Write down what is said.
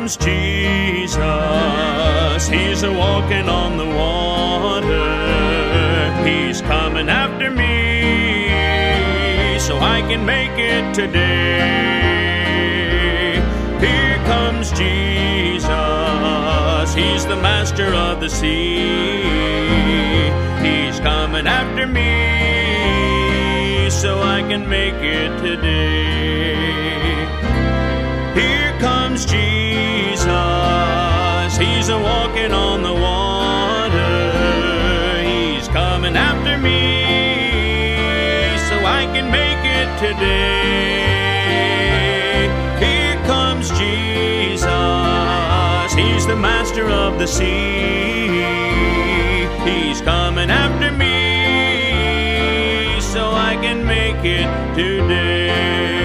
comes Jesus. He's a-walking on the water. He's coming after me, so I can make it today. Here comes Jesus. He's the master of the sea. He's coming after me, so I can make it today. Here comes Jesus. He's a-walking on the water. He's coming after me, so I can make it today. Here comes Jesus. He's the master of the sea. He's coming after me, so I can make it today.